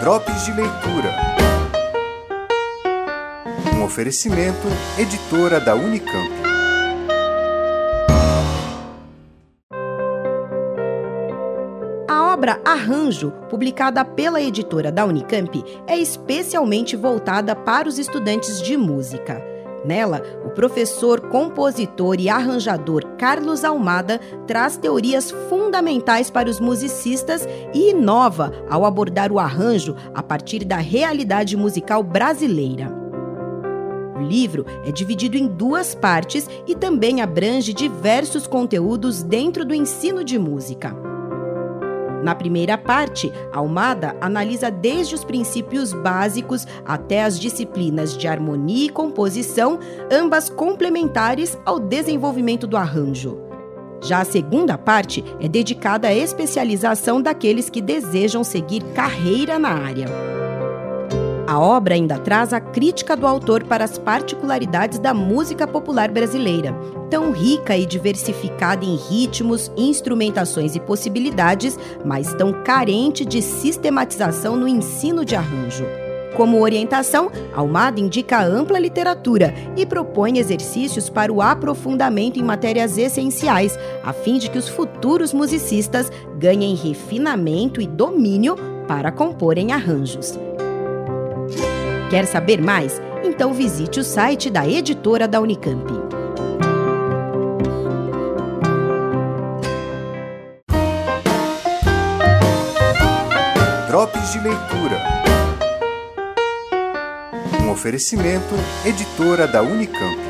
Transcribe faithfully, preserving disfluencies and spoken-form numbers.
Drops de Leitura. Um oferecimento, editora da Unicamp. A obra Arranjo, publicada pela editora da Unicamp, é especialmente voltada para os estudantes de música. Nela, o professor, compositor e arranjador Carlos Almada traz teorias fundamentais para os musicistas e inova ao abordar o arranjo a partir da realidade musical brasileira. O livro é dividido em duas partes e também abrange diversos conteúdos dentro do ensino de música. Na primeira parte, Almada analisa desde os princípios básicos até as disciplinas de harmonia e composição, ambas complementares ao desenvolvimento do arranjo. Já a segunda parte é dedicada à especialização daqueles que desejam seguir carreira na área. A obra ainda traz a crítica do autor para as particularidades da música popular brasileira, tão rica e diversificada em ritmos, instrumentações e possibilidades, mas tão carente de sistematização no ensino de arranjo. Como orientação, Almada indica ampla literatura e propõe exercícios para o aprofundamento em matérias essenciais, a fim de que os futuros musicistas ganhem refinamento e domínio para comporem arranjos. Quer saber mais? Então visite o site da editora da Unicamp. Drops de Leitura. Um oferecimento, editora da Unicamp.